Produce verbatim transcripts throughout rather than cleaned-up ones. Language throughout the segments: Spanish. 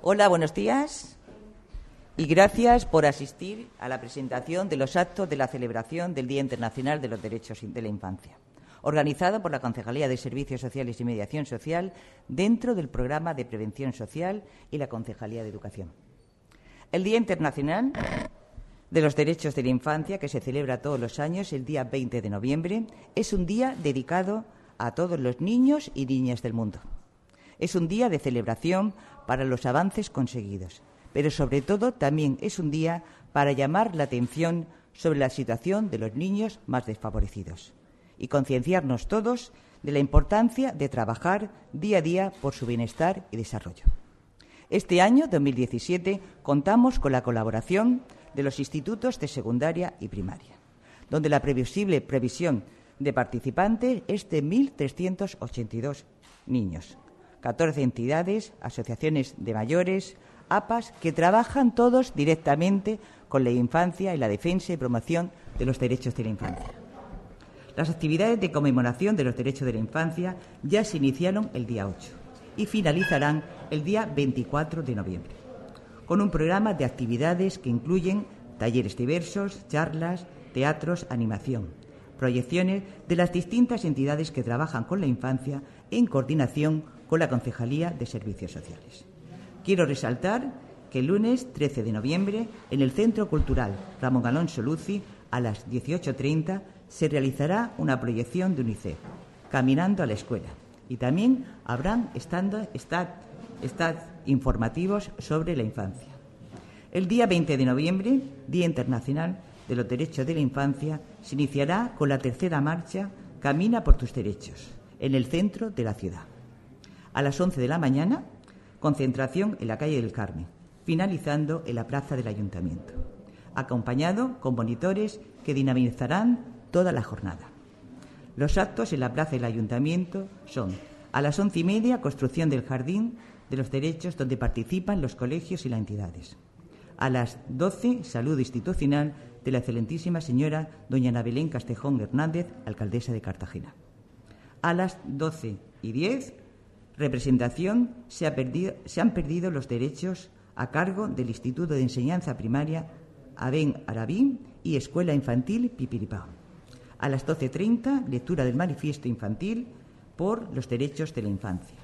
Hola, buenos días y gracias por asistir a la presentación de los actos de la celebración del Día Internacional de los Derechos de la Infancia, organizado por la Concejalía de Servicios Sociales y Mediación Social dentro del Programa de Prevención Social y la Concejalía de Educación. El Día Internacional de los Derechos de la Infancia, que se celebra todos los años el día veinte de noviembre, es un día dedicado a todos los niños y niñas del mundo. Es un día de celebración para los avances conseguidos, pero sobre todo también es un día para llamar la atención sobre la situación de los niños más desfavorecidos y concienciarnos todos de la importancia de trabajar día a día por su bienestar y desarrollo. Este año, dos mil diecisiete, contamos con la colaboración de los institutos de secundaria y primaria, donde la previsible previsión de participantes es de mil trescientos ochenta y dos niños, catorce entidades, asociaciones de mayores, A P As, que trabajan todos directamente con la infancia y la defensa y promoción de los derechos de la infancia. Las actividades de conmemoración de los derechos de la infancia ya se iniciaron el día ocho y finalizarán el día veinticuatro de noviembre, con un programa de actividades que incluyen talleres diversos, charlas, teatros, animación, proyecciones de las distintas entidades que trabajan con la infancia en coordinación con la Concejalía de Servicios Sociales. Quiero resaltar que el lunes trece de noviembre, en el Centro Cultural Ramón Alonso Luci, a las dieciocho treinta, se realizará una proyección de UNICEF, Caminando a la Escuela, y también habrán stand, stand, stand informativos sobre la infancia. El día veinte de noviembre, Día Internacional de los Derechos de la Infancia, se iniciará con la tercera marcha Camina por tus derechos, en el centro de la ciudad. A las once de la mañana, concentración en la calle del Carmen, finalizando en la plaza del Ayuntamiento, acompañado con monitores que dinamizarán toda la jornada. Los actos en la plaza del Ayuntamiento son: a las once y media, construcción del Jardín de los Derechos, donde participan los colegios y las entidades. A las doce, salud institucional de la excelentísima señora doña Ana Belén Castejón Hernández, alcaldesa de Cartagena. A las doce y diez, representación, se, ha perdido, se han perdido los derechos a cargo del Instituto de Enseñanza Primaria Aben Arabí y Escuela Infantil Pipiripao. A las doce treinta, lectura del manifiesto infantil por los derechos de la infancia.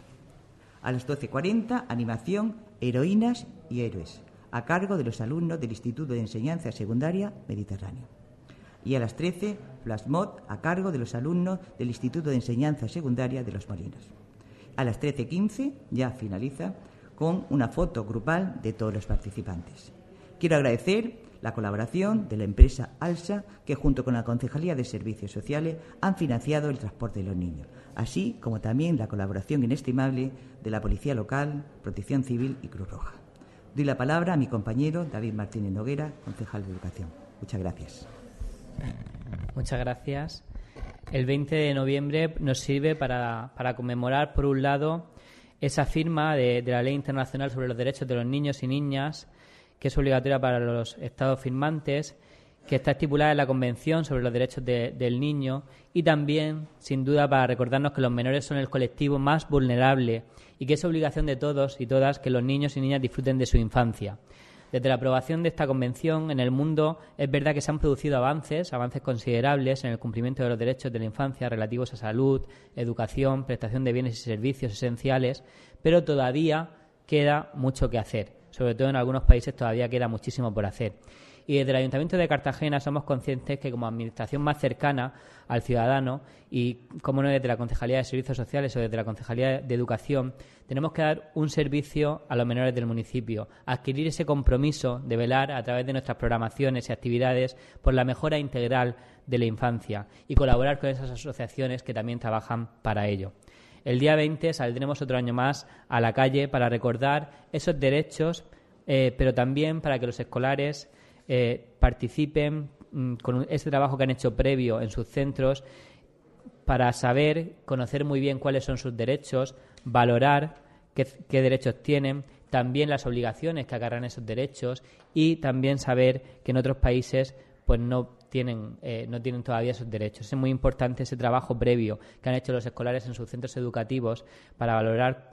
A las doce cuarenta, animación Heroínas y Héroes, a cargo de los alumnos del Instituto de Enseñanza Secundaria Mediterráneo. Y a las trece, Flashmob, a cargo de los alumnos del Instituto de Enseñanza Secundaria de Los Molinos. A las trece quince, ya finaliza, con una foto grupal de todos los participantes. Quiero agradecer la colaboración de la empresa ALSA, que junto con la Concejalía de Servicios Sociales han financiado el transporte de los niños, así como también la colaboración inestimable de la Policía Local, Protección Civil y Cruz Roja. Doy la palabra a mi compañero David Martínez Noguera, concejal de Educación. Muchas gracias. Muchas gracias. El veinte de noviembre nos sirve para, para conmemorar, por un lado, esa firma de, de la Ley Internacional sobre los Derechos de los Niños y Niñas, que es obligatoria para los Estados firmantes, que está estipulada en la Convención sobre los Derechos de, del Niño, y también, sin duda, para recordarnos que los menores son el colectivo más vulnerable y que es obligación de todos y todas que los niños y niñas disfruten de su infancia. Desde la aprobación de esta convención en el mundo es verdad que se han producido avances, avances considerables en el cumplimiento de los derechos de la infancia relativos a salud, educación, prestación de bienes y servicios esenciales, pero todavía queda mucho que hacer. Sobre todo en algunos países todavía queda muchísimo por hacer. Y desde el Ayuntamiento de Cartagena somos conscientes que como administración más cercana al ciudadano y, como no, desde la Concejalía de Servicios Sociales o desde la Concejalía de Educación, tenemos que dar un servicio a los menores del municipio, adquirir ese compromiso de velar a través de nuestras programaciones y actividades por la mejora integral de la infancia y colaborar con esas asociaciones que también trabajan para ello. El día veinte saldremos otro año más a la calle para recordar esos derechos, eh, pero también para que los escolares eh, participen mm, con ese trabajo que han hecho previo en sus centros para saber, conocer muy bien cuáles son sus derechos, valorar qué, qué derechos tienen, también las obligaciones que acarrean esos derechos y también saber que en otros países pues no tienen eh, no tienen todavía esos derechos. Es muy importante ese trabajo previo que han hecho los escolares en sus centros educativos para valorar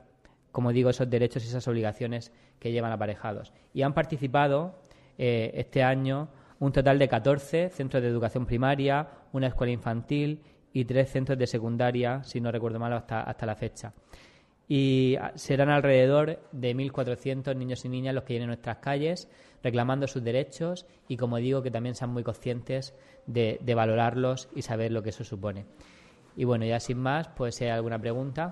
como digo, esos derechos y esas obligaciones que llevan aparejados. Y han participado eh, este año un total de catorce centros de educación primaria, una escuela infantil y tres centros de secundaria, si no recuerdo mal, hasta, hasta la fecha. Y serán alrededor de mil cuatrocientos niños y niñas los que llenen nuestras calles reclamando sus derechos y, como digo, que también sean muy conscientes de, de valorarlos y saber lo que eso supone. Y bueno, ya sin más, pues si hay alguna pregunta.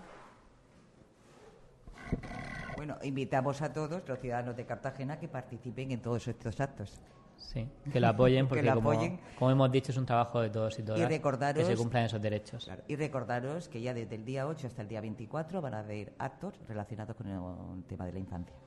Bueno, invitamos a todos los ciudadanos de Cartagena que participen en todos estos actos. Sí, que lo apoyen porque, que lo como, apoyen. como hemos dicho, es un trabajo de todos y todas Y recordaros, que se cumplan esos derechos. Claro, y recordaros que ya desde el día ocho hasta el día veinticuatro van a haber actos relacionados con el tema de la infancia.